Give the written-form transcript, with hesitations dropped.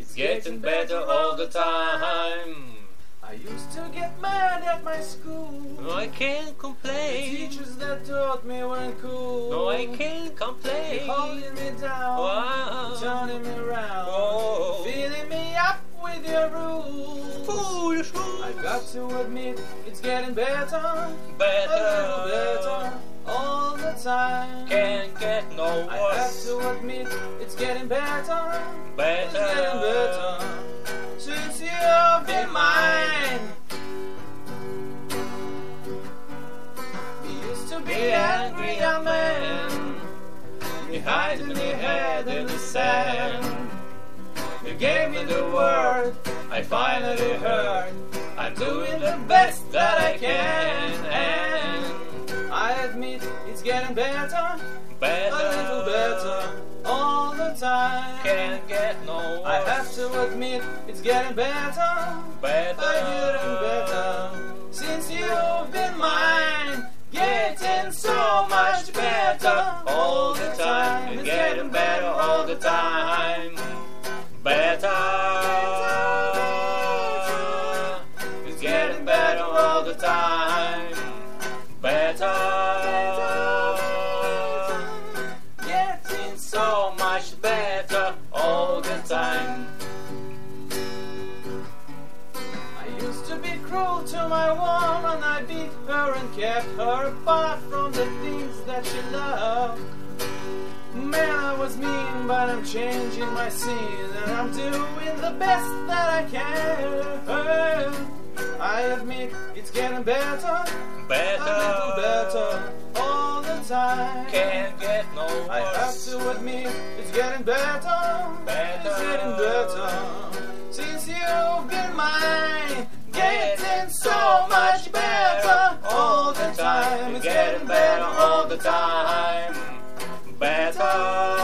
It's getting better all the time. I used to get mad at my school. No, I can't The complain. teachers that taught me weren't cool. No, I can't They're complain. holding me down, Wow. turning me around, Oh. filling me up with your rules. Foolish rules. I got to admit, it's getting better, a Better. little better, all the time. Can't get no I have worse. to admit, it's getting better, it's Better. getting better, since you've been mine. We used to be angry young men, we hiding your head in the sand. You gave me the word, I finally heard, I'm doing the best that I can, and I admit it's getting better, Better. a little better, all the time. Can't get no worse. I have to admit it's getting better, Better. getting better, since you've been mine, getting so much better all the time. It's getting better all the time. Better. It's getting better all the time. Better. Getting So much better all the time. I used to be cruel to my woman, I beat her and kept her apart from the things that she loved. Man, I was mean, but I'm changing my scenes, and I'm doing the best that I can. I admit it's getting better, a little Better. better, all the time. Can't get no worse. I have to admit it's getting better, Better. it's getting better, since you've been mine, getting so much better all the time. It's getting better all the time. Better.